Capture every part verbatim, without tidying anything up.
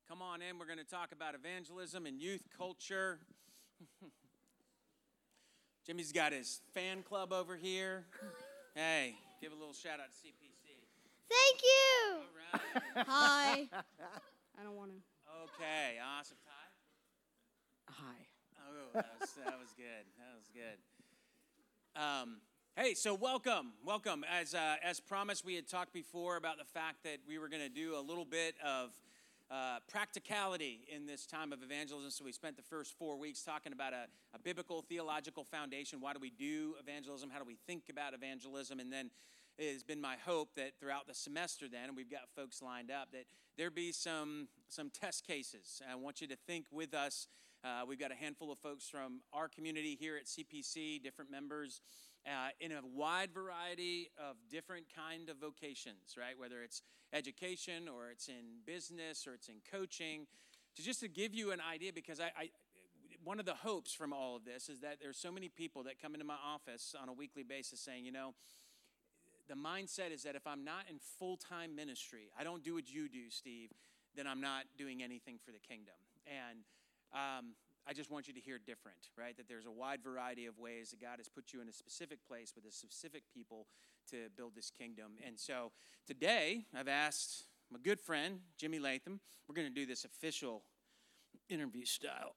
Come on in. We're going to talk about evangelism and youth culture. Jimmy's got his fan club over here. Hey, give a little shout out to C P C. Thank you. All right. Hi. I don't want to. Okay, awesome. Ty? Hi. Oh, that was, that was good. That was good. Um, hey, so welcome, welcome. As uh, as promised, we had talked before about the fact that we were going to do a little bit of uh, practicality in this time of evangelism. So we spent the first four weeks talking about a, a biblical theological foundation. Why do we do evangelism? How do we think about evangelism? And then it has been my hope that throughout the semester then, and we've got folks lined up, that there be some some test cases. I want you to think with us. Uh, we've got a handful of folks from our community here at C P C, different members, uh, in a wide variety of different kind of vocations, right? Whether it's education or it's in business or it's in coaching. To just to give you an idea, because I, I one of the hopes from all of this is that there's so many people that come into my office on a weekly basis saying, you know, the mindset is that if I'm not in full-time ministry, I don't do what you do, Steve, then I'm not doing anything for the kingdom. And um, I just want you to hear different, right? That there's a wide variety of ways that God has put you in a specific place with a specific people to build this kingdom. And so today, I've asked my good friend, Jimmy Latham, we're going to do this official interview style.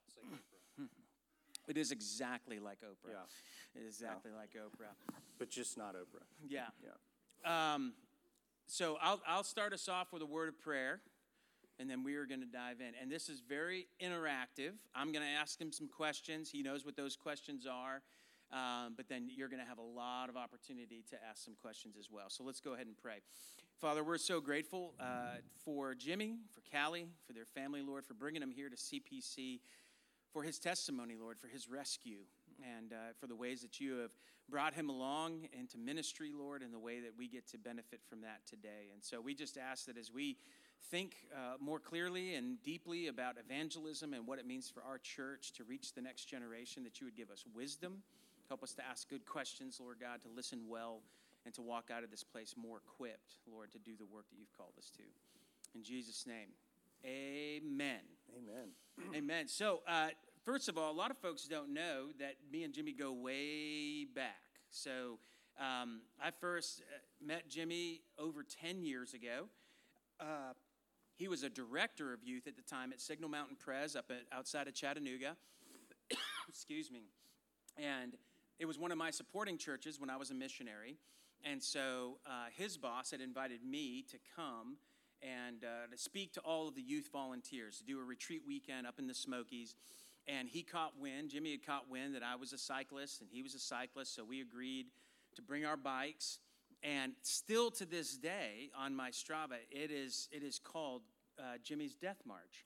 It is exactly like Oprah. Yeah. It is exactly yeah. like Oprah. But just not Oprah. Yeah. Yeah. Um, so I'll I'll start us off with a word of prayer, and then we are going to dive in. And this is very interactive. I'm going to ask him some questions. He knows what those questions are. Um, but then you're going to have a lot of opportunity to ask some questions as well. So let's go ahead and pray. Father, we're so grateful uh, for Jimmy, for Callie, for their family, Lord, for bringing them here to C P C, for his testimony, Lord, for his rescue, and uh, for the ways that you have brought him along into ministry, Lord, and the way that we get to benefit from that today. And so we just ask that as we think uh, more clearly and deeply about evangelism and what it means for our church to reach the next generation, that you would give us wisdom, help us to ask good questions, Lord God, to listen well, and to walk out of this place more equipped, Lord, to do the work that you've called us to. In Jesus' name, amen. Amen. Amen. So, uh, first of all, a lot of folks don't know that me and Jimmy go way back. So, um, I first met Jimmy over ten years ago. Uh, he was a director of youth at the time at Signal Mountain Pres up at, outside of Chattanooga. Excuse me. And it was one of my supporting churches when I was a missionary. And so uh, his boss had invited me to come and uh, to speak to all of the youth volunteers, to do a retreat weekend up in the Smokies. And he caught wind, Jimmy had caught wind that I was a cyclist and he was a cyclist, so we agreed to bring our bikes. And still to this day on my Strava, it is it is called uh, Jimmy's Death March,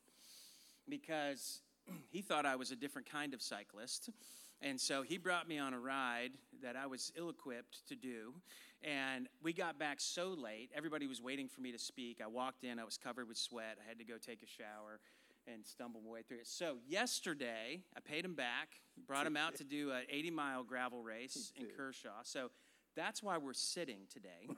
because he thought I was a different kind of cyclist. And so he brought me on a ride that I was ill-equipped to do. And we got back so late, everybody was waiting for me to speak. I walked in, I was covered with sweat. I had to go take a shower and stumble my way through it. So yesterday, I paid him back, brought him out to do an eighty-mile gravel race in Kershaw. So that's why we're sitting today.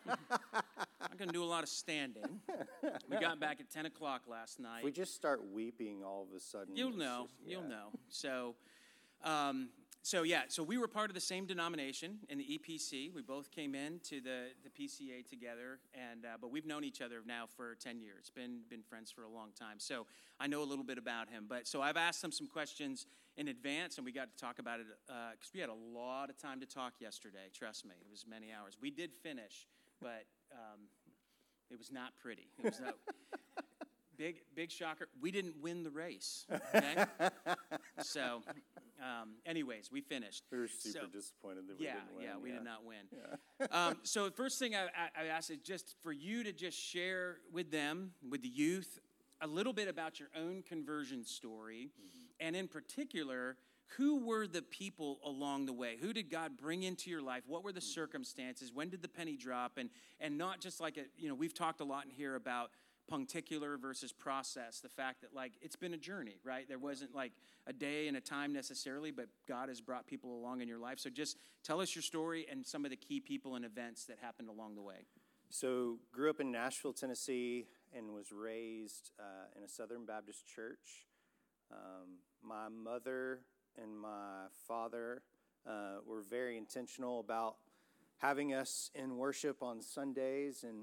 I'm going to do a lot of standing. We got back at ten o'clock last night. If we just start weeping all of a sudden. You'll know. Just, yeah. You'll know. So... Um, so yeah, so we were part of the same denomination in the E P C. We both came into the, the P C A together, and uh, but we've known each other now for ten years. Been been friends for a long time. So I know a little bit about him. But so I've asked him some questions in advance, and we got to talk about it because uh, we had a lot of time to talk yesterday. Trust me, it was many hours. We did finish, but um, it was not pretty. It was not. Big, big shocker. We didn't win the race. Okay? so, um, anyways, we finished. We were super so, disappointed that we yeah, didn't win. Yeah, we yeah. did not win. Yeah. um, so the first thing I, I, I asked is just for you to just share with them, with the youth, a little bit about your own conversion story. Mm-hmm. And in particular, who were the people along the way? Who did God bring into your life? What were the mm-hmm. circumstances? When did the penny drop? And and not just like, a, you know, we've talked a lot in here about puncticular versus process, the fact that, like, it's been a journey, right? There wasn't, like, a day and a time necessarily, but God has brought people along in your life. So just tell us your story and some of the key people and events that happened along the way. So grew up in Nashville, Tennessee, and was raised uh, in a Southern Baptist church. Um, my mother and my father uh, were very intentional about having us in worship on Sundays, and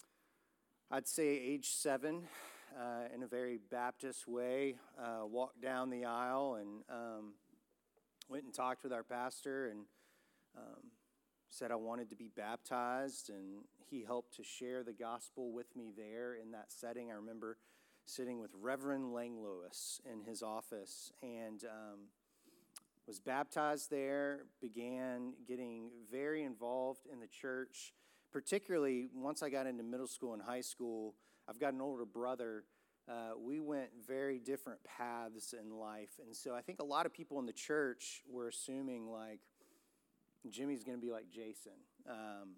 I'd say age seven, uh, in a very Baptist way, uh, walked down the aisle and um, went and talked with our pastor and um, said I wanted to be baptized, and he helped to share the gospel with me there in that setting. I remember sitting with Reverend Lang Lewis in his office and um, was baptized there, began getting very involved in the church, particularly once I got into middle school and high school. I've got an older brother. Uh, we went very different paths in life, and so I think a lot of people in the church were assuming, like, Jimmy's going to be like Jason. Um,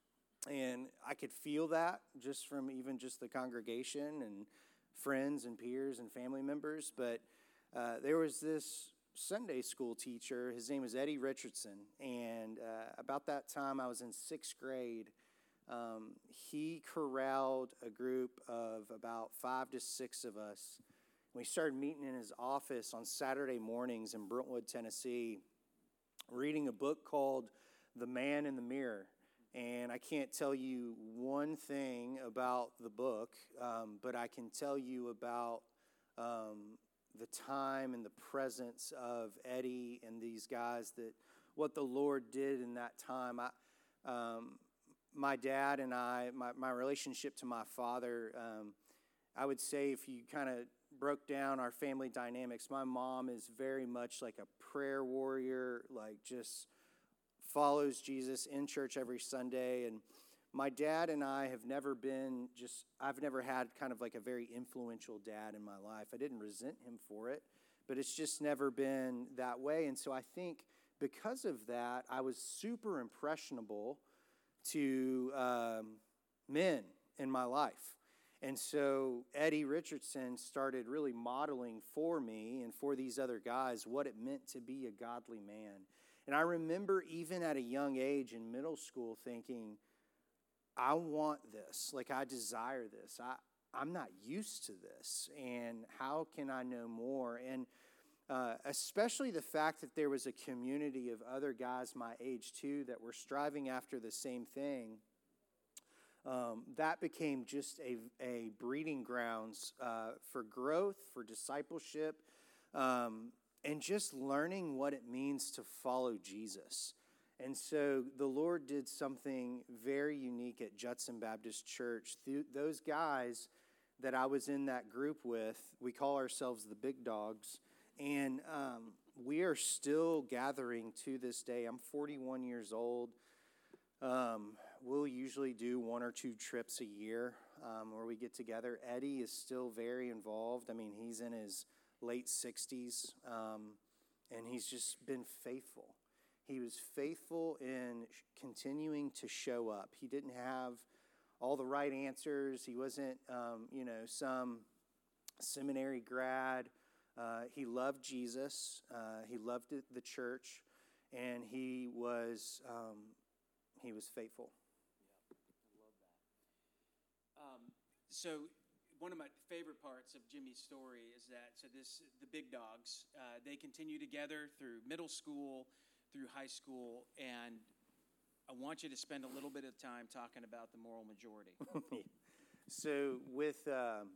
and I could feel that just from even just the congregation and friends and peers and family members. But uh, there was this Sunday school teacher. His name was Eddie Richardson. And uh, about that time, I was in sixth grade. Um, he corralled a group of about five to six of us. We started meeting in his office on Saturday mornings in Brentwood, Tennessee, reading a book called The Man in the Mirror. And I can't tell you one thing about the book, um, but I can tell you about um, the time and the presence of Eddie and these guys, that what the Lord did in that time. I, um, my dad and I, my, my relationship to my father, um, I would say if you kind of broke down our family dynamics, my mom is very much like a prayer warrior, like just follows Jesus in church every Sunday. And my dad and I have never been just, I've never had kind of like a very influential dad in my life. I didn't resent him for it, but it's just never been that way. And so I think because of that, I was super impressionable to um, men in my life. And so Eddie Richardson started really modeling for me and for these other guys what it meant to be a godly man. And I remember even at a young age in middle school thinking, I want this, like I desire this. I, I'm not used to this, and how can I know more? And uh, especially the fact that there was a community of other guys my age too that were striving after the same thing. Um, that became just a, a breeding grounds uh, for growth, for discipleship, um, and just learning what it means to follow Jesus. And so the Lord did something very unique at Judson Baptist Church. Th- those guys that I was in that group with, we call ourselves the Big Dogs, and um, we are still gathering to this day. I'm forty-one years old. Um, we'll usually do one or two trips a year um, where we get together. Eddie is still very involved. I mean, he's in his late sixties, um, and he's just been faithful. He was faithful in continuing to show up. He didn't have all the right answers. He wasn't, um, you know, some seminary grad. Uh, he loved Jesus. Uh, he loved the church, and he was um, he was faithful. Yeah, I love that. Um, so one of my favorite parts of Jimmy's story is that so this the Big Dogs uh, they continue together through middle school, through high school, and I want you to spend a little bit of time talking about the moral majority. So with, um,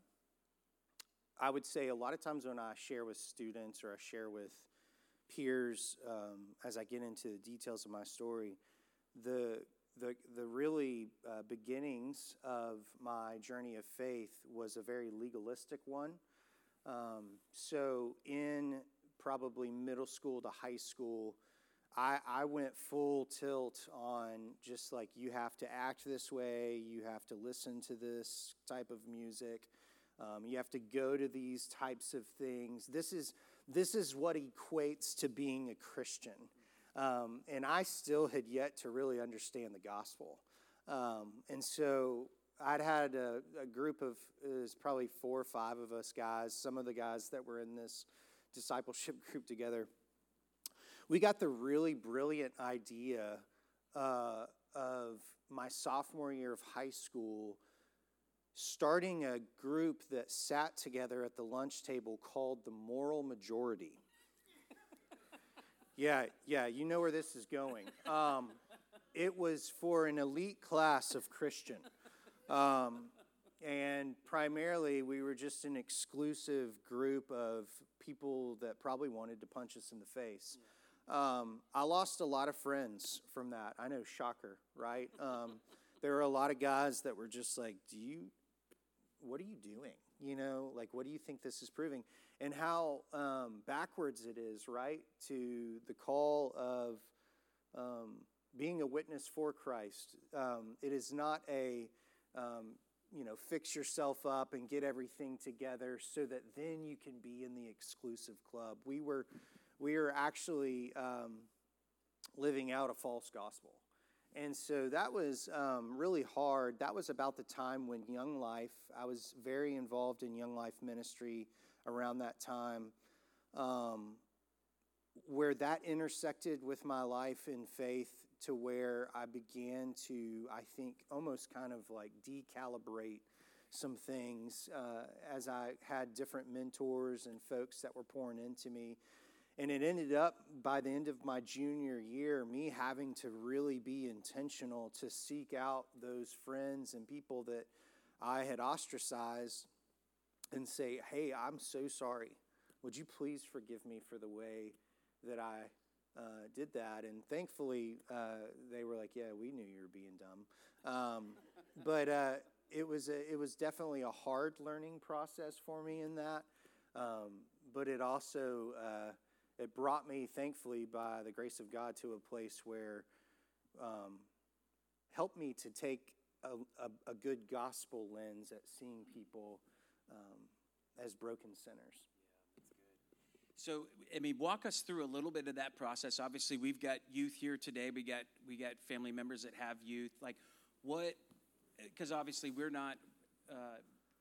I would say a lot of times when I share with students or I share with peers um, as I get into the details of my story, the the the really uh, beginnings of my journey of faith was a very legalistic one. Um, so in probably middle school to high school, I, I went full tilt on just like, you have to act this way, you have to listen to this type of music, um, you have to go to these types of things. This is this is what equates to being a Christian. Um, and I still had yet to really understand the gospel. Um, and so I'd had a, a group of, it was probably four or five of us guys, some of the guys that were in this discipleship group together. We got the really brilliant idea uh, of my sophomore year of high school starting a group that sat together at the lunch table called the Moral Majority. yeah, yeah, you know where this is going. Um, it was for an elite class of Christian. Um, and primarily, we were just an exclusive group of people that probably wanted to punch us in the face. Um, I lost a lot of friends from that. I know, shocker, right? Um, there were a lot of guys that were just like, do you, what are you doing? You know, like, what do you think this is proving? And how um, backwards it is, right, to the call of um, being a witness for Christ. Um, it is not a, um, you know, fix yourself up and get everything together so that then you can be in the exclusive club. We were, we were actually um, living out a false gospel. And so that was um, really hard. That was about the time when Young Life, I was very involved in Young Life ministry around that time, um, where that intersected with my life in faith to where I began to, I think, almost kind of like decalibrate some things uh, as I had different mentors and folks that were pouring into me. And it ended up, by the end of my junior year, me having to really be intentional to seek out those friends and people that I had ostracized and say, hey, I'm so sorry. Would you please forgive me for the way that I uh, did that? And thankfully, uh, they were like, yeah, we knew you were being dumb. Um, but uh, it was a, it was definitely a hard learning process for me in that. Um, but it also... Uh, It brought me, thankfully, by the grace of God, to a place where um, helped me to take a, a, a good gospel lens at seeing people um, as broken sinners. Yeah, that's good. So, I mean, walk us through a little bit of that process. Obviously, we've got youth here today. We got we got family members that have youth. Like, what? Because obviously, we're not. Uh,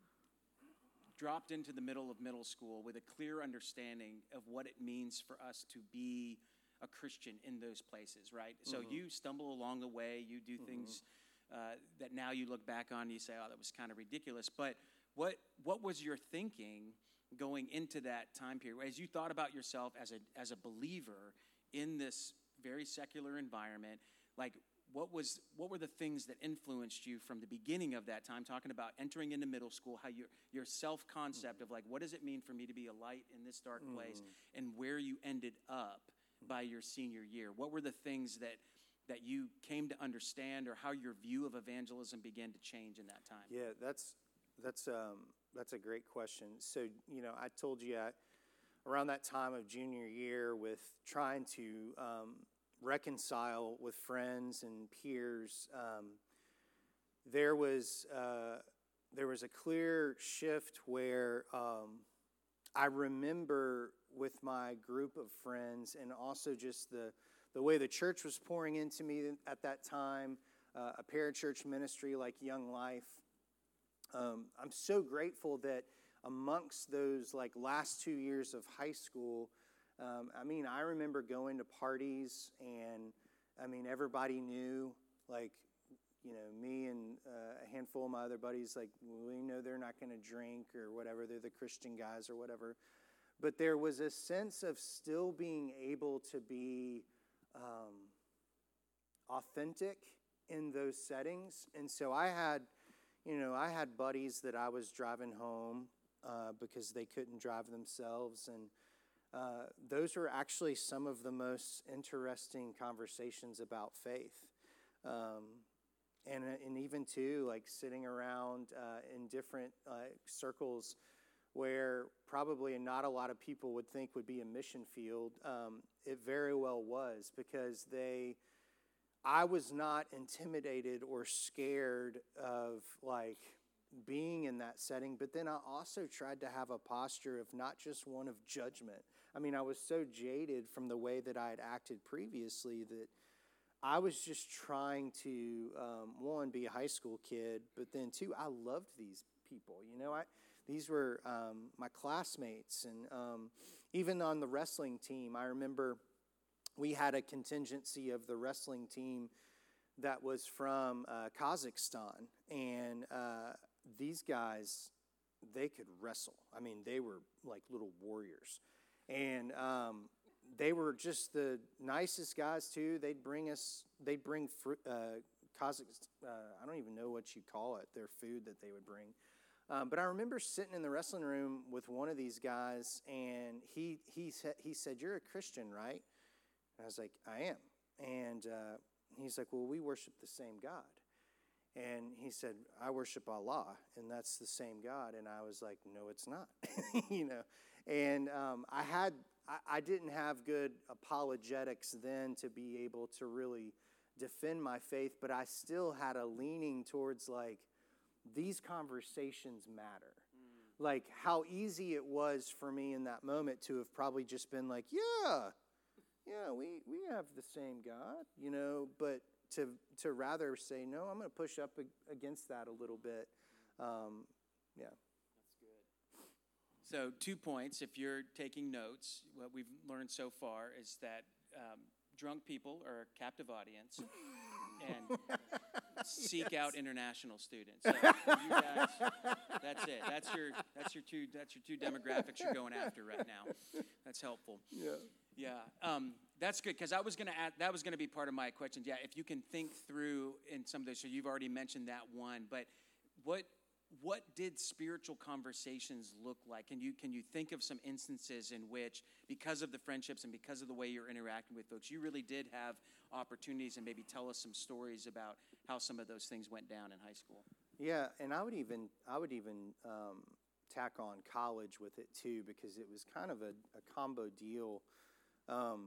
dropped into the middle of middle school with a clear understanding of what it means for us to be a Christian in those places, right? Mm-hmm. So you stumble along the way, you do mm-hmm. things uh, that now you look back on and you say, oh, that was kind of ridiculous. But what what was your thinking going into that time period as you thought about yourself as a as a believer in this very secular environment? Like, What was what were the things that influenced you from the beginning of that time, talking about entering into middle school, how your your self-concept mm-hmm. of like, what does it mean for me to be a light in this dark mm-hmm. place, and where you ended up by your senior year? What were the things that that you came to understand, or how your view of evangelism began to change in that time? Yeah, that's that's um, that's a great question. So, you know, I told you I, around that time of junior year with trying to um, reconcile with friends and peers, um, there was uh, there was a clear shift where um, I remember with my group of friends, and also just the the way the church was pouring into me at that time, uh, a parachurch ministry like Young Life. Um, I'm so grateful that amongst those like last two years of high school, Um, I mean, I remember going to parties, and I mean, everybody knew, like, you know, me and uh, a handful of my other buddies, like, we know they're not going to drink or whatever. They're the Christian guys or whatever. But there was a sense of still being able to be um, authentic in those settings. And so I had, you know, I had buddies that I was driving home uh, because they couldn't drive themselves, and Uh, those are actually some of the most interesting conversations about faith. Um, and, and even, too, like sitting around uh, in different uh, circles where probably not a lot of people would think would be a mission field. Um, it very well was, because they, I was not intimidated or scared of, like, being in that setting, but then I also tried to have a posture of not just one of judgment. I mean, I was so jaded from the way that I had acted previously that I was just trying to, um, one, be a high school kid, but then, two, I loved these people. You know, I these were um, my classmates, and um, even on the wrestling team, I remember we had a contingency of the wrestling team that was from uh, Kazakhstan, and uh, these guys, they could wrestle. I mean, they were like little warriors. And um, they were just the nicest guys, too. They'd bring us, they'd bring fruit, uh, Kazakh, uh, I don't even know what you call it, their food that they would bring. Um, but I remember sitting in the wrestling room with one of these guys, and he he said, he said, "You're a Christian, right?" And I was like, "I am." And uh, he's like, "Well, we worship the same God." And he said, "I worship Allah, and that's the same God." And I was like, "No, it's not." you know. And um, I had I, I didn't have good apologetics then to be able to really defend my faith, but I still had a leaning towards like, these conversations matter. Mm. Like how easy it was for me in that moment to have probably just been like, yeah, yeah, we, we have the same God, you know, but to to rather say, no, I'm going to push up against that a little bit. Um, yeah. That's good. So two points, if you're taking notes, what we've learned so far is that um, drunk people are a captive audience. And seek yes. out international students. So you guys, that's it. That's your that's your two that's your two demographics you're going after right now. That's helpful. Yeah. Yeah. Um, that's good because I was going to add that was going to be part of my question. Yeah. If you can think through in some of those, so you've already mentioned that one, but what what did spiritual conversations look like? Can you can you think of some instances in which, because of the friendships and because of the way you're interacting with folks, you really did have opportunities, and maybe tell us some stories about how some of those things went down in high school? Yeah, and I would even I would even um, tack on college with it too, because it was kind of a, a combo deal. Um,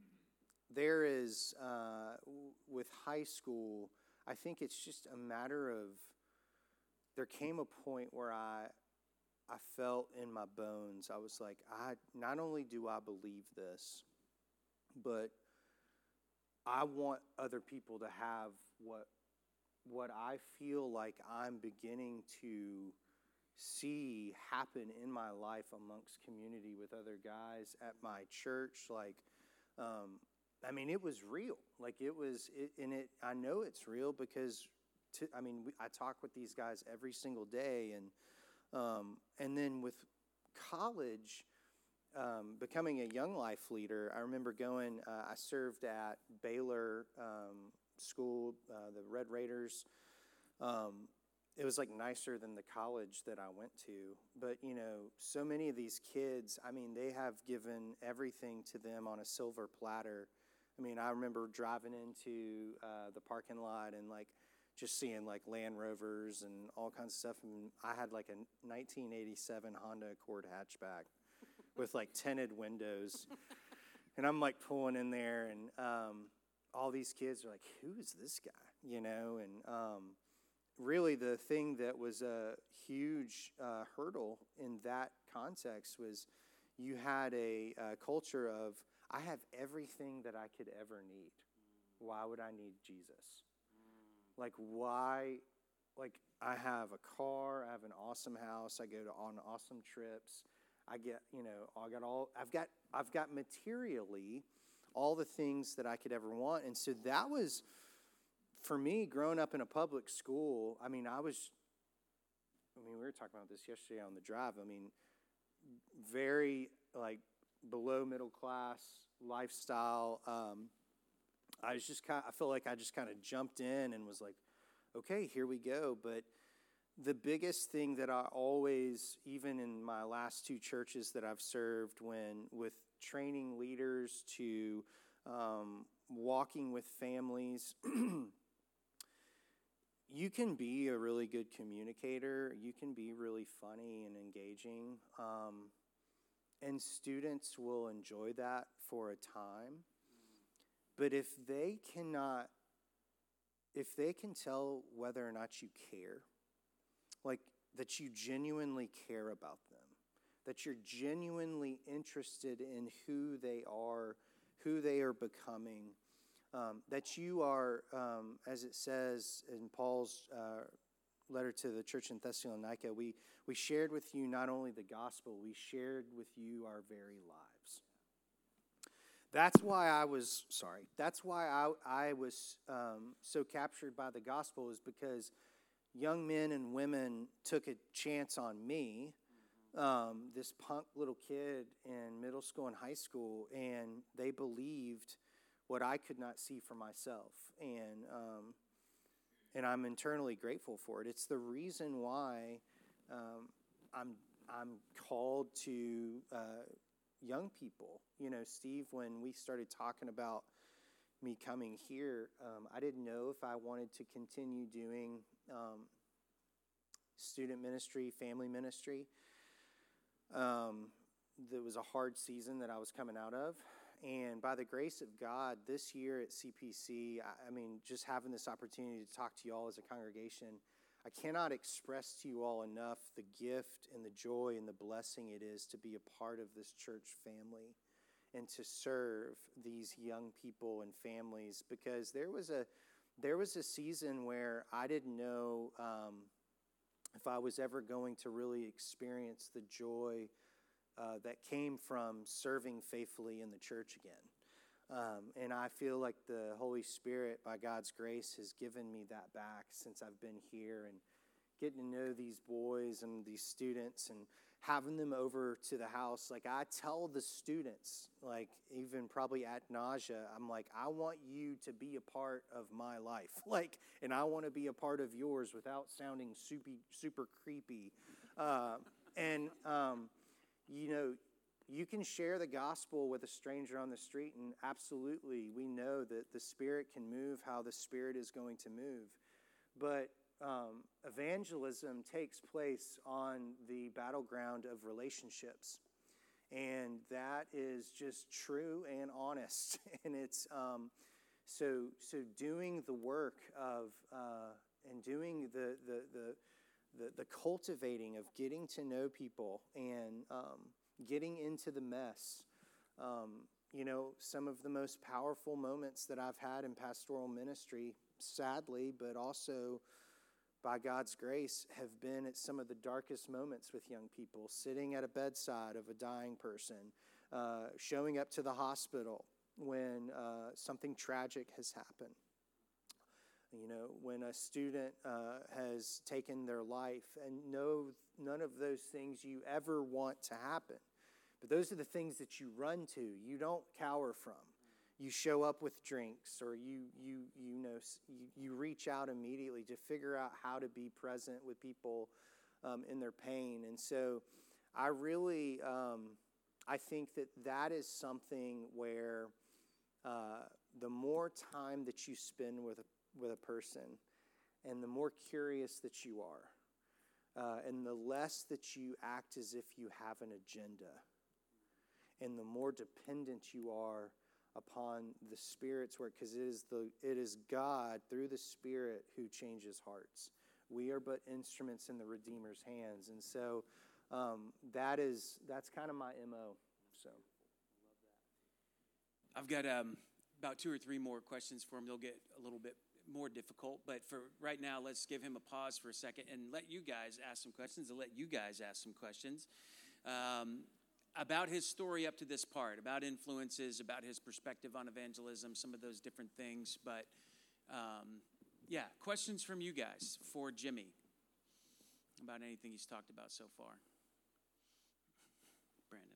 there is uh, w- with high school, I think it's just a matter of. There came a point where I I felt in my bones, I was like, I not only do I believe this, but I want other people to have what what I feel like I'm beginning to see happen in my life amongst community with other guys at my church. Like, um, I mean, it was real. Like it was, it, and it. I know it's real because. To, I mean, we, I talk with these guys every single day, and um, and then with college, um, becoming a Young Life leader, I remember going. Uh, I served at Baylor um, School, uh, the Red Raiders. Um, it was like nicer than the college that I went to, but you know, so many of these kids. I mean, they have given everything to them on a silver platter. I mean, I remember driving into uh, the parking lot and like. Just seeing like Land Rovers and all kinds of stuff. And I had like a nineteen eighty-seven Honda Accord hatchback with like tinted windows. And I'm like pulling in there, and um, all these kids are like, who is this guy? You know, and um, really the thing that was a huge uh, hurdle in that context was you had a, a culture of, I have everything that I could ever need. Why would I need Jesus? Like, why, like, I have a car, I have an awesome house, I go to on awesome trips, I get, you know, I got all, I've got, I've got materially all the things that I could ever want. And so that was, for me, growing up in a public school, I mean, I was, I mean, we were talking about this yesterday on the drive, I mean, very, like, below middle class lifestyle, um, I was just kind of, I feel like I just kind of jumped in and was like, okay, here we go. But the biggest thing that I always, even in my last two churches that I've served, when with training leaders to um, walking with families, you can be a really good communicator. You can be really funny and engaging. Um, and students will enjoy that for a time. But if they cannot, if they can tell whether or not you care, like that you genuinely care about them, that you're genuinely interested in who they are, who they are becoming, um, that you are, um, as it says in Paul's uh, letter to the church in Thessalonica, we, we shared with you not only the gospel, we shared with you our very lives. That's why I was, sorry, that's why I, I was um, so captured by the gospel, is because young men and women took a chance on me, um, this punk little kid in middle school and high school, and they believed what I could not see for myself. And um, and I'm internally grateful for it. It's the reason why um, I'm I'm called to uh, young people. You know, Steve, when we started talking about me coming here, um, I didn't know if I wanted to continue doing um, student ministry, family ministry. Um, there was a hard season that I was coming out of. And by the grace of God, this year at C P C, I, I mean, just having this opportunity to talk to you all as a congregation, I cannot express to you all enough the gift and the joy and the blessing it is to be a part of this church family and to serve these young people and families, because there was a there was a season where I didn't know um, if I was ever going to really experience the joy uh, that came from serving faithfully in the church again. Um, and I feel like the Holy Spirit, by God's grace, has given me that back since I've been here, and getting to know these boys and these students and having them over to the house. Like, I tell the students, like, even probably ad nausea, I'm like, I want you to be a part of my life. Like, and I want to be a part of yours without sounding super, super creepy. Uh, and, um, you know, you can share the gospel with a stranger on the street, and absolutely, we know that the Spirit can move how the Spirit is going to move. But um, evangelism takes place on the battleground of relationships, and that is just true and honest. And it's um, so so doing the work of uh, and doing the the the the the cultivating of getting to know people and um, getting into the mess. Um, you know, some of the most powerful moments that I've had in pastoral ministry, sadly, but also by God's grace, have been at some of the darkest moments with young people, sitting at a bedside of a dying person, uh, showing up to the hospital when uh, something tragic has happened. You know, when a student uh, has taken their life, and no, none of those things you ever want to happen. But those are the things that you run to. You don't cower from. You show up with drinks, or you you you know you, you reach out immediately to figure out how to be present with people um, in their pain. And so, I really um, I think that that is something where uh, the more time that you spend with a with a person, and the more curious that you are, uh, and the less that you act as if you have an agenda, and the more dependent you are upon the Spirit's work, because it is the it is God through the Spirit who changes hearts. We are but instruments in the Redeemer's hands, and so um, that is that's kind of my M O. So, I've got um, about two or three more questions for him. They'll get a little bit more difficult, but for right now, let's give him a pause for a second and let you guys ask some questions, and let you guys ask some questions. Um, about his story up to this part, about influences, about his perspective on evangelism, some of those different things. But um, yeah, questions from you guys for Jimmy about anything he's talked about so far. Brandon.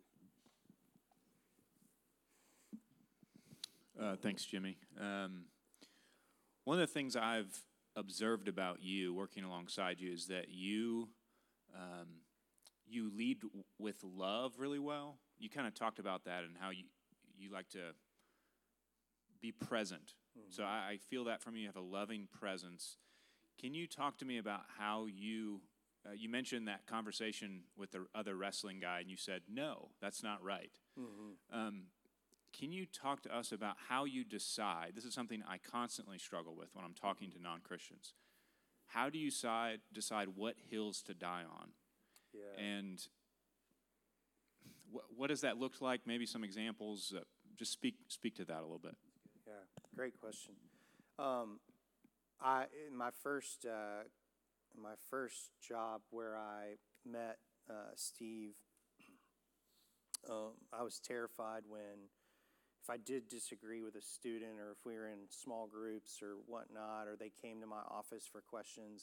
Uh, thanks, Jimmy. Um, one of the things I've observed about you working alongside you is that you um, you lead w- with love really well. You kind of talked about that and how you, you like to be present. Mm-hmm. So I, I feel that from you. You have a loving presence. Can you talk to me about how you, uh, you mentioned that conversation with the other wrestling guy, and you said, no, that's not right. Mm-hmm. Um, can you talk to us about how you decide? This is something I constantly struggle with when I'm talking to non-Christians. How do you decide, decide what hills to die on? Yeah. And wh- what does that look like? Maybe some examples. Uh, just speak speak to that a little bit. Yeah, great question. Um, I in my first uh, my first job where I met uh, Steve, um, I was terrified when if I did disagree with a student, or if we were in small groups or whatnot, or they came to my office for questions.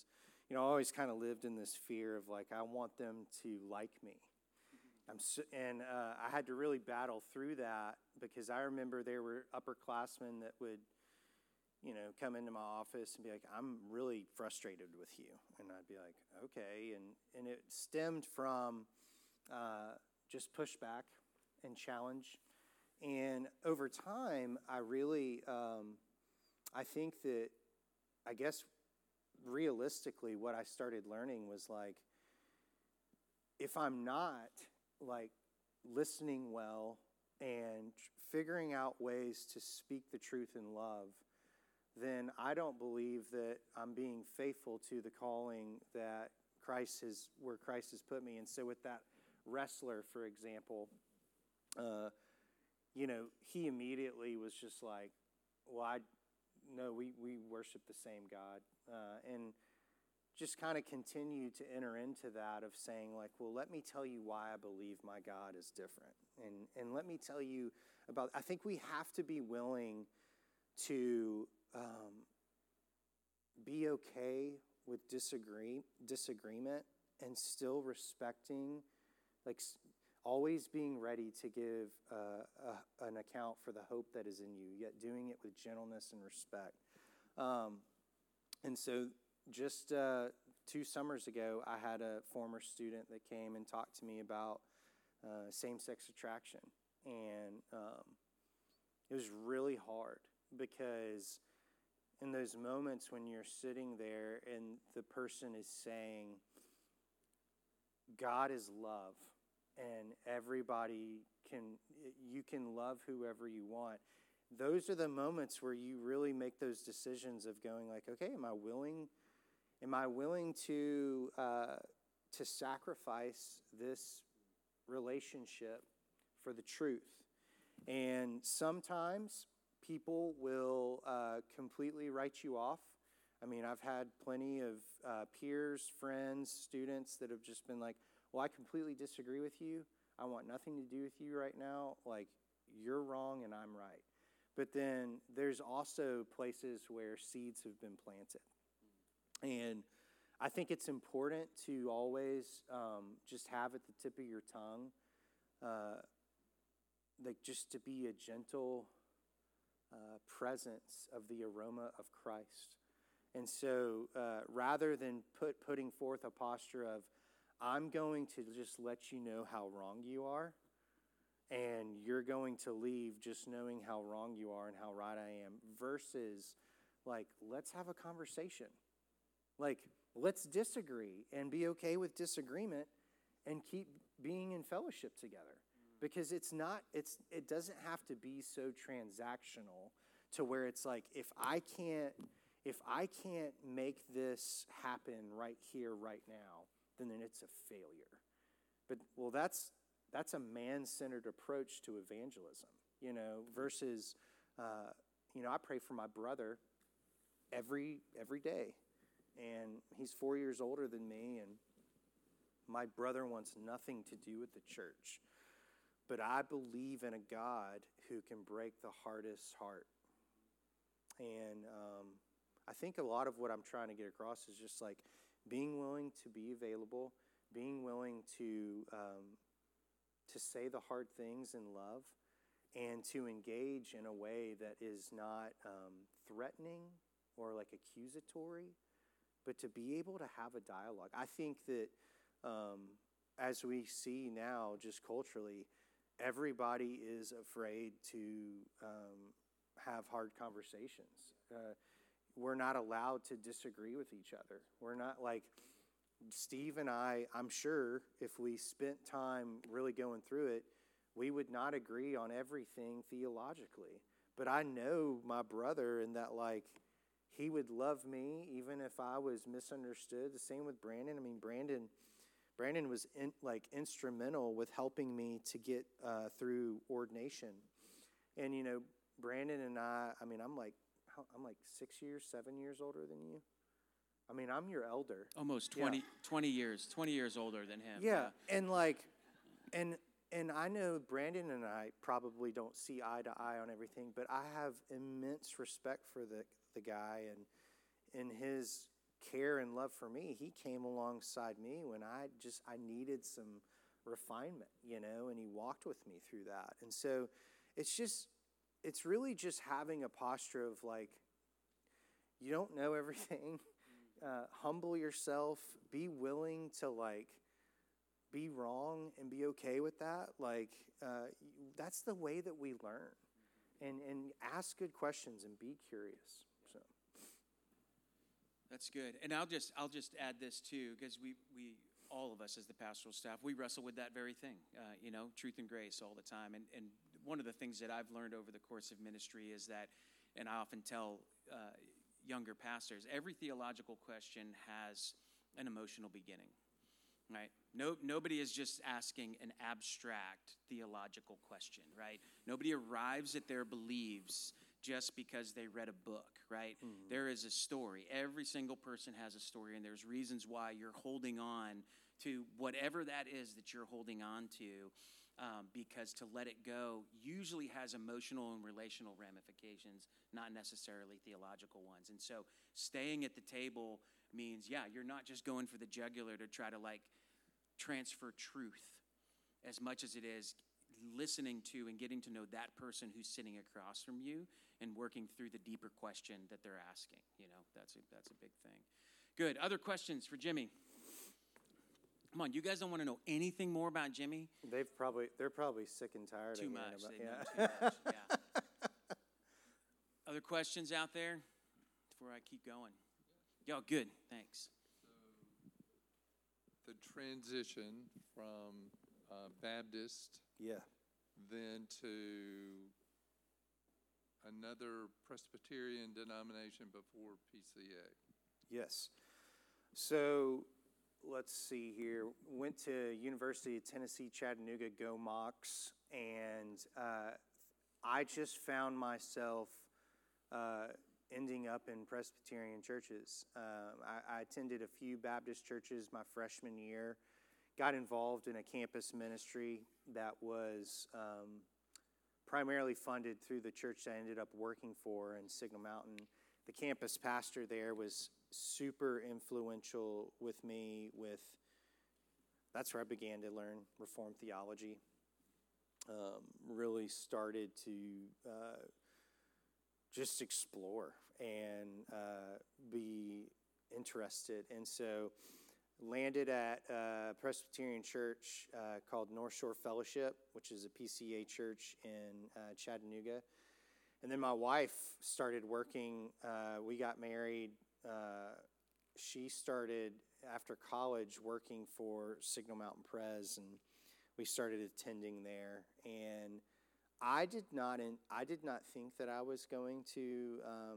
you know, I always kind of lived in this fear of like, I want them to like me. I'm so, and uh, I had to really battle through that because I remember there were upperclassmen that would, you know, come into my office and be like, I'm really frustrated with you. And I'd be like, okay. And, and it stemmed from uh, just pushback and challenge. And over time, I really, um, I think that, I guess, realistically, what I started learning was like, if I'm not like listening well and figuring out ways to speak the truth in love, then I don't believe that I'm being faithful to the calling that Christ has, where Christ has put me. And so with that wrestler, for example, uh, you know, he immediately was just like, well, I, no, we, we worship the same God. Uh, and just kind of continue to enter into that of saying like, well, let me tell you why I believe my God is different. And, and let me tell you about, I think we have to be willing to um, be okay with disagree, disagreement and still respecting, like always being ready to give uh, a, an account for the hope that is in you, yet doing it with gentleness and respect. Um, and so just uh, two summers ago, I had a former student that came and talked to me about uh, same-sex attraction. And um, it was really hard because in those moments when you're sitting there and the person is saying, God is love, and everybody can, you can love whoever you want. Those are the moments where you really make those decisions of going like, okay, am I willing, am I willing to uh, to sacrifice this relationship for the truth? And sometimes people will uh, completely write you off. I mean, I've had plenty of uh, peers, friends, students that have just been like, well, I completely disagree with you. I want nothing to do with you right now. Like, you're wrong and I'm right. But then there's also places where seeds have been planted. And I think it's important to always um, just have at the tip of your tongue, uh, like just to be a gentle uh, presence of the aroma of Christ. And so uh, rather than put putting forth a posture of, I'm going to just let you know how wrong you are, and you're going to leave just knowing how wrong you are and how right I am, versus like, let's have a conversation. Like, let's disagree and be okay with disagreement and keep being in fellowship together. Because it's not, it's it doesn't have to be so transactional to where it's like, if I can't, if I can't make this happen right here, right now, then, then it's a failure. But, well, that's that's a man-centered approach to evangelism, you know, versus, uh, you know, I pray for my brother every every day. And he's four years older than me, and my brother wants nothing to do with the church. But I believe in a God who can break the hardest heart. And um, I think a lot of what I'm trying to get across is just like being willing to be available, being willing to um, to say the hard things in love, and to engage in a way that is not um, threatening or like accusatory, but to be able to have a dialogue. I think that um, as we see now, just culturally, everybody is afraid to um, have hard conversations. Uh, we're not allowed to disagree with each other. We're not like Steve and I, I'm sure if we spent time really going through it, we would not agree on everything theologically. But I know my brother and that like, he would love me even if I was misunderstood. The same with Brandon. I mean, Brandon Brandon was in, like instrumental with helping me to get uh, through ordination. And, you know, Brandon and I, I mean, I'm like, I'm like six years, seven years older than you. I mean, I'm your elder. Almost twenty, Yeah. twenty years, twenty years older than him. Yeah, and like, and and I know Brandon and I probably don't see eye to eye on everything, but I have immense respect for the the guy and in his care and love for me. He came alongside me when I just, I needed some refinement, you know, and he walked with me through that. And so it's just, it's really just having a posture of like, you don't know everything. Uh, humble yourself. Be willing to like be wrong and be okay with that. Like uh, that's the way that we learn. And and ask good questions and be curious. So That's good. And I'll just I'll just add this too, because we we all of us as the pastoral staff, we wrestle with that very thing. Uh, you know, truth and grace all the time. And and one of the things that I've learned over the course of ministry is that, and I often tell uh, younger pastors, every theological question has an emotional beginning, right? No, nobody is just asking an abstract theological question, right? Nobody arrives at their beliefs just because they read a book, right? Mm-hmm. There is a story. Every single person has a story, and there's reasons why you're holding on to whatever that is that you're holding on to. Um, because to let it go usually has emotional and relational ramifications, not necessarily theological ones. And so staying at the table means, yeah, you're not just going for the jugular to try to like transfer truth as much as it is listening to and getting to know that person who's sitting across from you and working through the deeper question that they're asking. You know, that's a, that's a big thing. Good. Other questions for Jimmy? Come on, you guys don't want to know anything more about Jimmy? They've probably they're probably sick and tired Too of much. About, They yeah. know too much. Yeah. Other questions out there before I keep going? Y'all good. Thanks. So the transition from uh, Baptist Yeah. then to another Presbyterian denomination before P C A. Yes. So let's see here. Went to University of Tennessee, Chattanooga, go Mocs, and uh, I just found myself uh, ending up in Presbyterian churches. Uh, I, I attended a few Baptist churches my freshman year, got involved in a campus ministry that was um, primarily funded through the church I ended up working for in Signal Mountain. The campus pastor there was super influential with me with, that's where I began to learn Reformed theology. Um, really started to uh, just explore and uh, be interested. And so landed at a Presbyterian church uh, called North Shore Fellowship, which is a P C A church in uh, Chattanooga. And then my wife started working. Uh, we got married. Uh, she started after college working for Signal Mountain Pres, and we started attending there. And I did not, in, I did not think that I was going to um,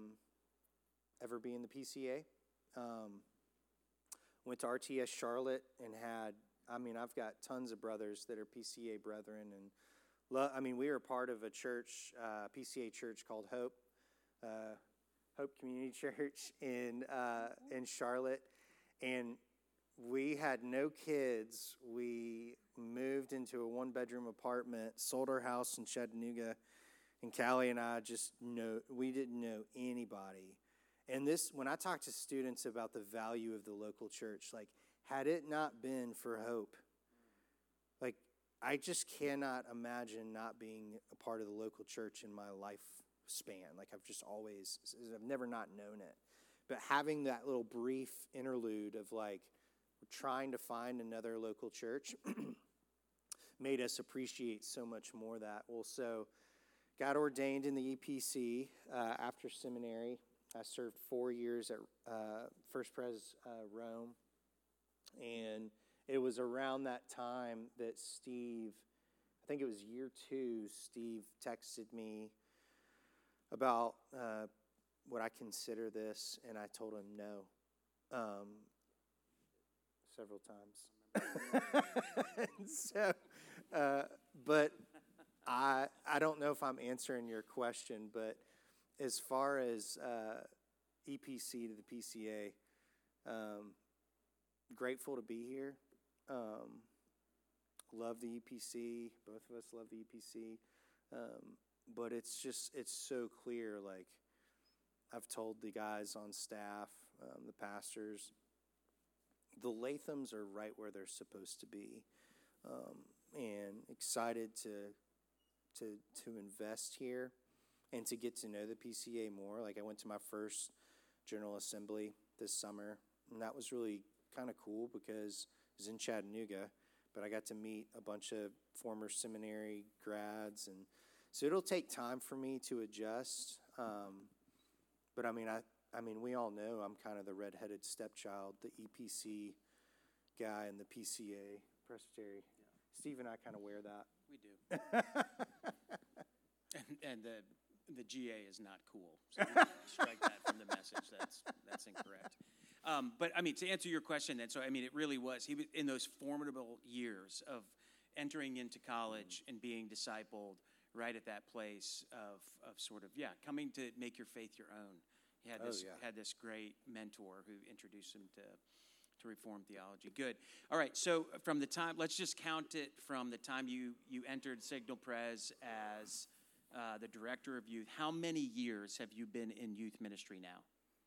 ever be in the P C A. Um, went to R T S Charlotte and had, I mean, I've got tons of brothers that are P C A brethren, and lo- I mean, we were part of a church, uh, P C A church called Hope, uh, Hope Community Church in uh, in Charlotte, and we had no kids. We moved into a one-bedroom apartment, sold our house in Chattanooga, and Callie and I just know we didn't know anybody. And this, when I talk to students about the value of the local church, like, had it not been for Hope, like, I just cannot imagine not being a part of the local church in my lifespan. Like, I've just always, I've never not known it. But having that little brief interlude of, like, trying to find another local church made us appreciate so much more that. Well, so got ordained in the E P C uh, after seminary. I served four years at uh, First Pres uh, Rome, and it was around that time that Steve, I think it was year two, Steve texted me about uh, would I consider this, and I told him no, um, several times. so, uh, but I I don't know if I'm answering your question, but as far as uh, E P C to the P C A, um, grateful to be here. Um, love the E P C. Both of us love the E P C. Um, but it's just, it's so clear. Like, I've told the guys on staff, um, the pastors. The Lathams are right where they're supposed to be, um, and excited to to to invest here and to get to know the P C A more. Like I went to my first General Assembly this summer, and that was really kind of cool because it was in Chattanooga, but I got to meet a bunch of former seminary grads, and so it'll take time for me to adjust. Um, but I mean, I I mean, we all know I'm kind of the redheaded stepchild, the E P C guy in the P C A Presbytery. Yeah. Steve and I kind of wear that. We do. and, and the the G A is not cool. So we can strike that from the message. That's that's incorrect. Um, but I mean, to answer your question, then, so I mean, it really was he was in those formidable years of entering into college and being discipled right at that place of of sort of yeah coming to make your faith your own. He had this oh, yeah. had this great mentor who introduced him to to Reformed theology. Good. All right. So from the time, let's just count it from the time you you entered Signal Pres as uh, the director of youth. How many years have you been in youth ministry now?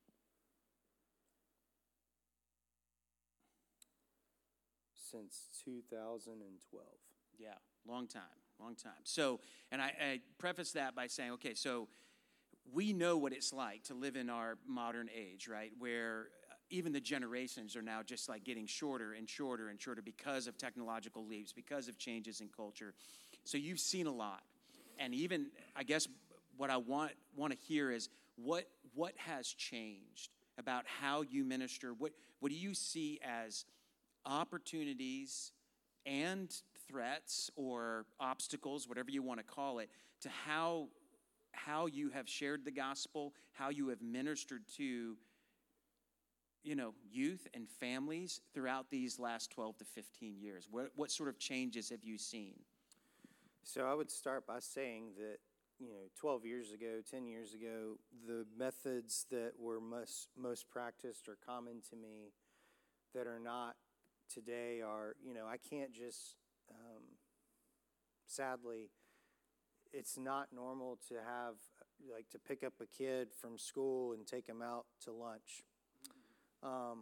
Since two thousand twelve. Yeah, long time, long time. So, and I, I preface that by saying, okay, so we know what it's like to live in our modern age, right, where even the generations are now just like getting shorter and shorter and shorter because of technological leaps, because of changes in culture. So you've seen a lot. And even, I guess, what I want want to hear is what what has changed about how you minister? What what do you see as opportunities and threats or obstacles, whatever you want to call it, to how how you have shared the gospel, how you have ministered to, you know, youth and families throughout these last twelve to fifteen years? What what sort of changes have you seen? So I would start by saying that, you know, twelve years ago, ten years ago, the methods that were most, most practiced or common to me that are not today are, you know, I can't just, um, sadly, it's not normal to have, like, to pick up a kid from school and take him out to lunch. Um,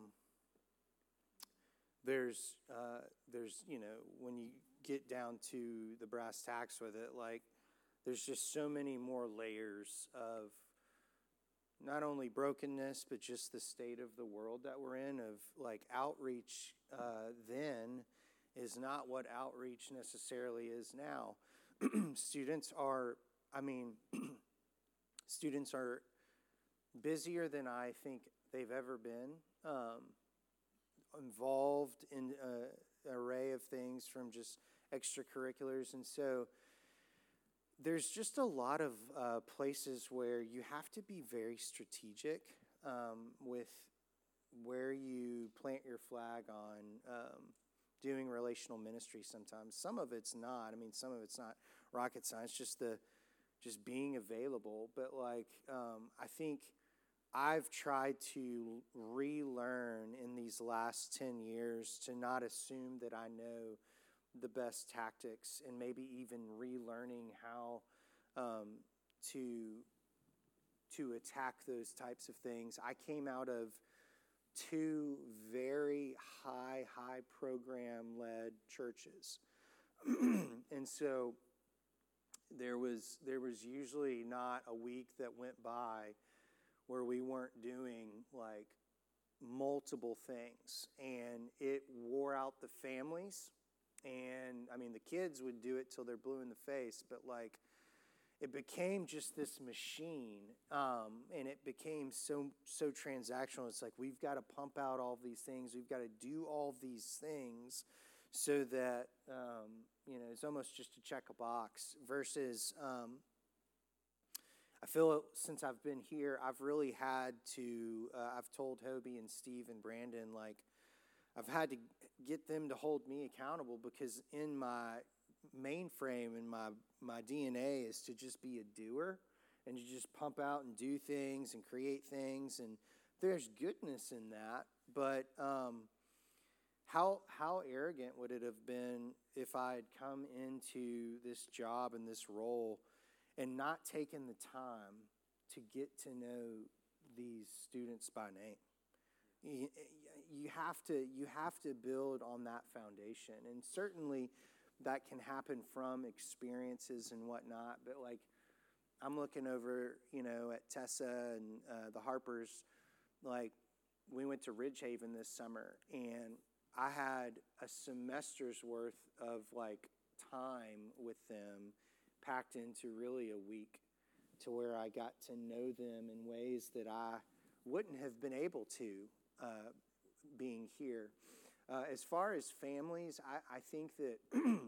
there's, uh, there's, you know, when you get down to the brass tacks with it, like, there's just so many more layers of not only brokenness, but just the state of the world that we're in, of, like, outreach uh, then is not what outreach necessarily is now. Students are, I mean, students are busier than I think they've ever been, um, involved in an array of things from just extracurriculars. And so there's just a lot of uh, places where you have to be very strategic um, with where you plant your flag on um, doing relational ministry sometimes. Some of it's not. I mean, some of it's not rocket science, just the just being available. But, like, um, I think I've tried to relearn in these last ten years to not assume that I know the best tactics, and maybe even relearning how um, to to attack those types of things. I came out of two very high, high program-led churches. And so there was there was usually not a week that went by where we weren't doing, like, multiple things. And it wore out the families. And, I mean, the kids would do it till they're blue in the face, but, like, it became just this machine, um, and it became so so transactional. It's like, we've got to pump out all these things. We've got to do all these things so that, um, you know, it's almost just to check a box versus, um, I feel since I've been here, I've really had to, uh, I've told Hobie and Steve and Brandon, like, I've had to get them to hold me accountable, because in my mainframe and my, my D N A is to just be a doer and to just pump out and do things and create things. And there's goodness in that. But um, how how arrogant would it have been if I had come into this job and this role and not taken the time to get to know these students by name? you, you have to you have to build on that foundation, and certainly that can happen from experiences and whatnot. But like, I'm looking over, you know, at Tessa and uh, the Harpers. Like, we went to Ridgehaven this summer, and I had a semester's worth of like time with them packed into really a week, to where I got to know them in ways that I wouldn't have been able to uh, being here. Uh, as far as families, I, I think that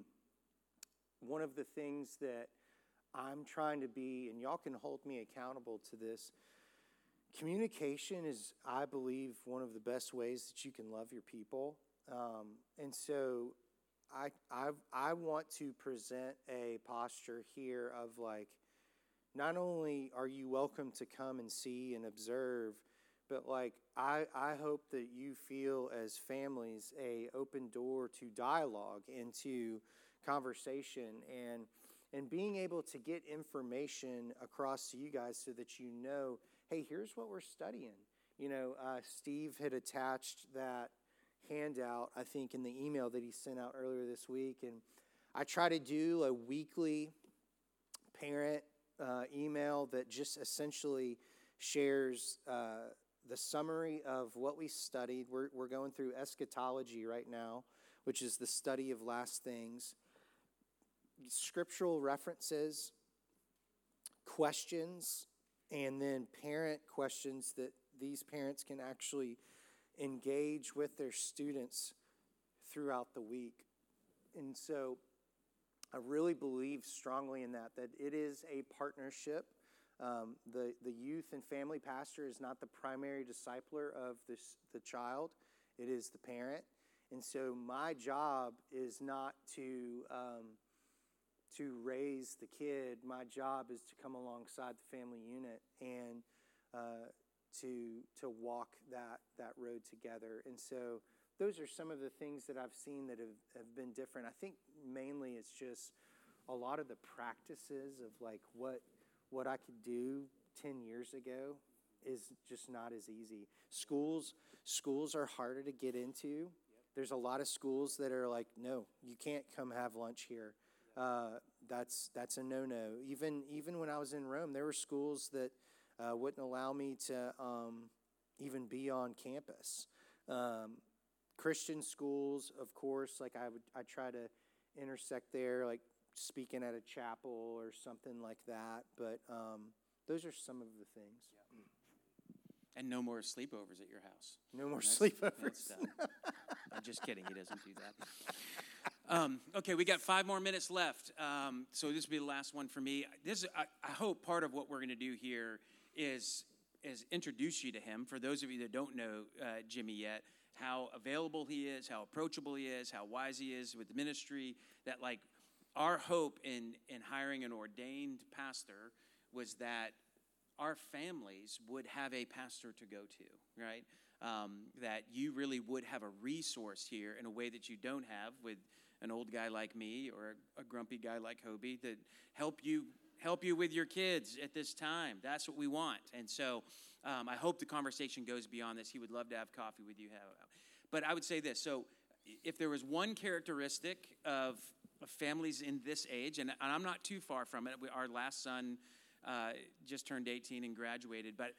one of the things that I'm trying to be, and y'all can hold me accountable to this, communication is, I believe, one of the best ways that you can love your people. Um, and so I, I, I want to present a posture here of like, not only are you welcome to come and see and observe, but like I, I hope that you feel as families a open door to dialogue and to conversation, and and being able to get information across to you guys so that you know, hey, here's what we're studying. You know, uh, Steve had attached that handout, I think, in the email that he sent out earlier this week, and I try to do a weekly parent uh, email that just essentially shares uh, the summary of what we studied. We're, we're going through eschatology right now, which is the study of last things, scriptural references, questions, and then parent questions that these parents can actually engage with their students throughout the week. And so I really believe strongly in that, that it is a partnership. Um, the, the youth and family pastor is not the primary discipler of this, the child. It is the parent. And so my job is not to um, to raise the kid. My job is to come alongside the family unit and uh, to to walk that that road together. And so those are some of the things that I've seen that have, have been different. I think mainly it's just a lot of the practices of like what what I could do ten years ago is just not as easy. Schools schools are harder to get into. There's a lot of schools that are like, no, you can't come have lunch here. Uh, that's that's a no-no. Even even when I was in Rome, there were schools that uh, wouldn't allow me to um, even be on campus. Um, Christian schools, of course, like I would, I try to intersect there, like speaking at a chapel or something like that. But um, those are some of the things. And no more sleepovers at your house. No more That's- sleepovers. that's done. I'm just kidding. He doesn't do that. Um, okay, we got five more minutes left. Um, so this will be the last one for me. This, I, I hope part of what we're going to do here is is introduce you to him. For those of you that don't know uh, Jimmy yet, how available he is, how approachable he is, how wise he is with ministry. That like our hope in in hiring an ordained pastor was that our families would have a pastor to go to, right? Um, that you really would have a resource here in a way that you don't have with an old guy like me or a, a grumpy guy like Hobie that help you help you with your kids at this time. That's what we want. And so um, I hope the conversation goes beyond this. He would love to have coffee with you. But I would say this. So if there was one characteristic of, of families in this age, and, and I'm not too far from it. We, our last son uh, just turned eighteen and graduated. But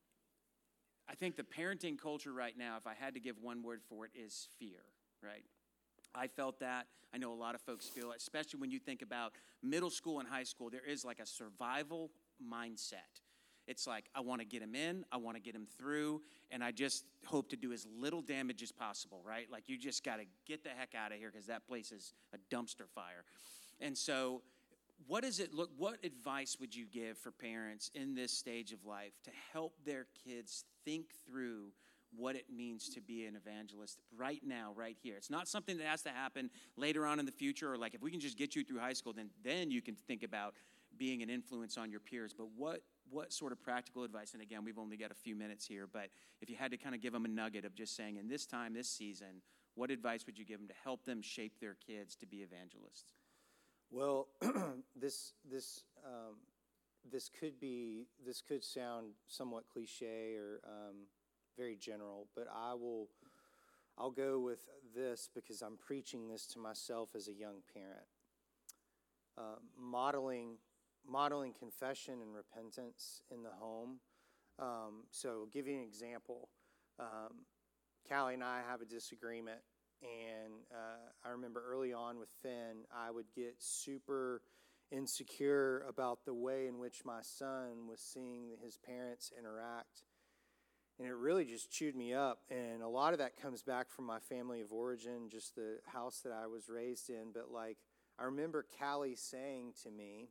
I think the parenting culture right now, if I had to give one word for it, is fear, right? I felt that. I know a lot of folks feel it, especially when you think about middle school and high school. There is like a survival mindset. It's like, I want to get him in, I want to get him through, and I just hope to do as little damage as possible, right? Like, you just got to get the heck out of here because that place is a dumpster fire. And so what does it look, what advice would you give for parents in this stage of life to help their kids think through what it means to be an evangelist right now, right here? It's not something that has to happen later on in the future, or like if we can just get you through high school, then then you can think about being an influence on your peers. But what what sort of practical advice? And again, we've only got a few minutes here, but if you had to kind of give them a nugget of just saying, in this time, this season, what advice would you give them to help them shape their kids to be evangelists? Well, this this um, this could be this could sound somewhat cliche or um, very general, but I will, I'll go with this because I'm preaching this to myself as a young parent. Uh, modeling, modeling confession and repentance in the home. Um, so I'll give you an example. Um, Callie and I have a disagreement, and uh, I remember early on with Finn, I would get super insecure about the way in which my son was seeing his parents interact. And it really just chewed me up. And a lot of that comes back from my family of origin, just the house that I was raised in. But like, I remember Callie saying to me,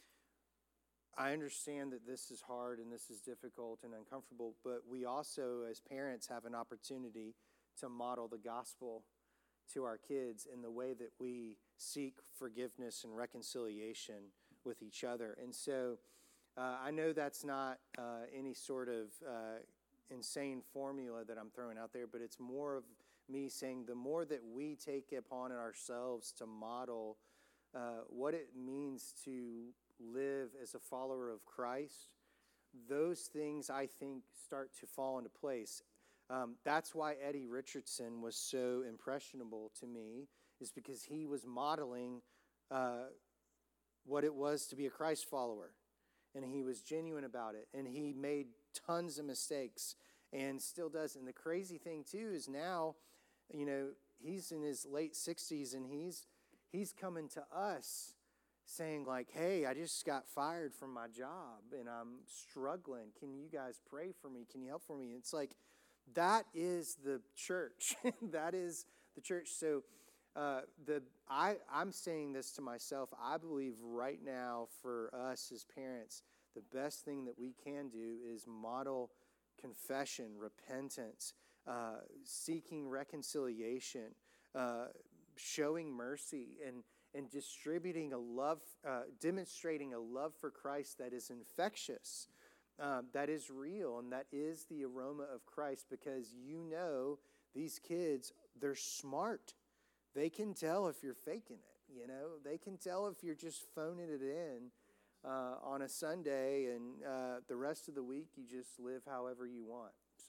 I understand that this is hard and this is difficult and uncomfortable, but we also, as parents, have an opportunity to model the gospel to our kids in the way that we seek forgiveness and reconciliation with each other. And so uh, I know that's not uh, any sort of uh, insane formula that I'm throwing out there, but it's more of me saying the more that we take upon ourselves to model uh, what it means to live as a follower of Christ, those things I think start to fall into place. Um, that's why Eddie Richardson was so impressionable to me, is because he was modeling uh, what it was to be a Christ follower. And he was genuine about it. And he made tons of mistakes and still does. And the crazy thing, too, is now, you know, he's in his late sixties and he's he's coming to us saying, like, hey, I just got fired from my job and I'm struggling. Can you guys pray for me? Can you help for me? It's like, that is the church. That is the church. So uh, the I, I'm saying this to myself. I believe right now for us as parents, the best thing that we can do is model confession, repentance, uh, seeking reconciliation, uh, showing mercy, and and distributing a love, uh, demonstrating a love for Christ that is infectious, um, that is real, and that is the aroma of Christ, because you know these kids, they're smart. They can tell if you're faking it, you know. They can tell if you're just phoning it in uh, on a Sunday, and uh, the rest of the week you just live however you want, so.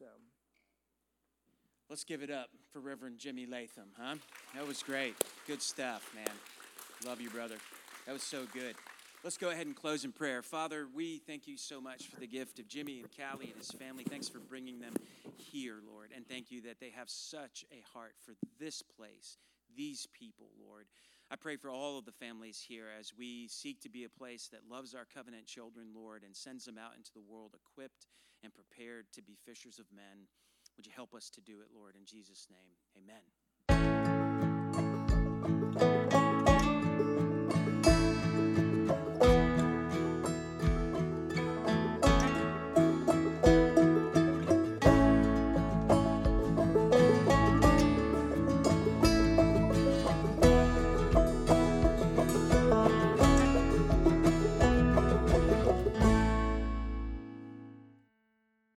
Let's give it up for Reverend Jimmy Latham, huh? That was great. Good stuff, man. Love you, brother. That was so good. Let's go ahead and close in prayer. Father, we thank you so much for the gift of Jimmy and Callie and his family. Thanks for bringing them here, Lord. And thank you that they have such a heart for this place, these people, Lord. I pray for all of the families here as we seek to be a place that loves our covenant children, Lord, and sends them out into the world equipped and prepared to be fishers of men. Would you help us to do it, Lord, in Jesus' name? Amen.